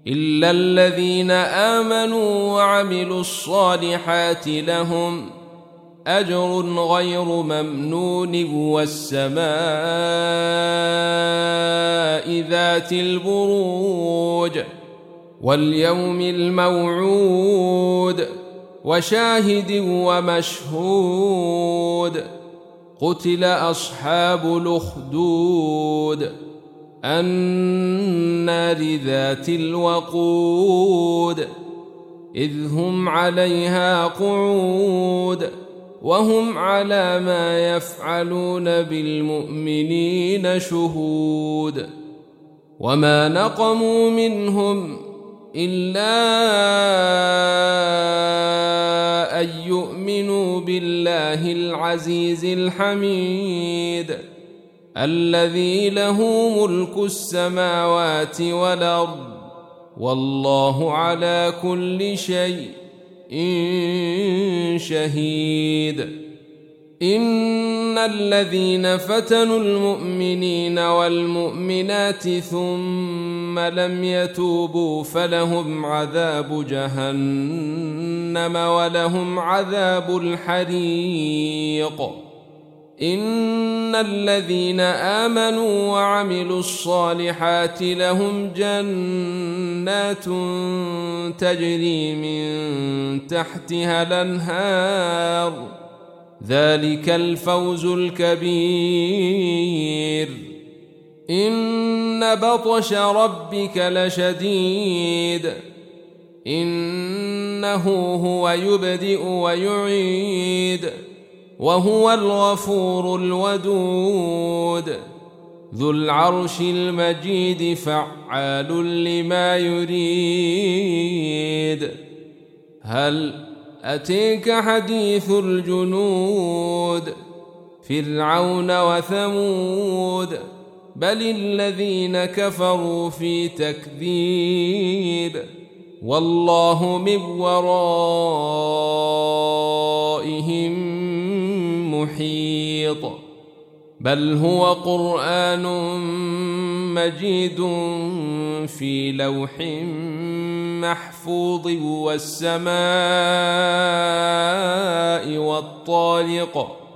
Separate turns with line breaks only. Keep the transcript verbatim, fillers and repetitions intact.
إلا الذين آمنوا وعملوا الصالحات لهم أجر غير ممنون والسماء ذات البروج واليوم الموعود وشاهد ومشهود قتل أصحاب الأخدود النار ذات الوقود إذ هم عليها قعود وهم على ما يفعلون بالمؤمنين شهود وما نقموا منهم إلا أن يؤمنوا بالله العزيز الحميد الذي له ملك السماوات والأرض والله على كل شيء شهيد إن الذين فتنوا المؤمنين والمؤمنات ثم لم يتوبوا فلهم عذاب جهنم ولهم عذاب الحريق إن الذين آمنوا وعملوا الصالحات لهم جنات تجري من تحتها الأنهار ذلك الفوز الكبير إن بطش ربك لشديد إنه هو يبدئ ويعيد وهو الغفور الودود ذو العرش المجيد فعال لما يريد هل أتيك حديث الجنود فرعون وثمود بل الذين كفروا في تكذيب والله من ورائهم محيط بل هو قرآن مجيد في لوح محفوظ والسماء والطارق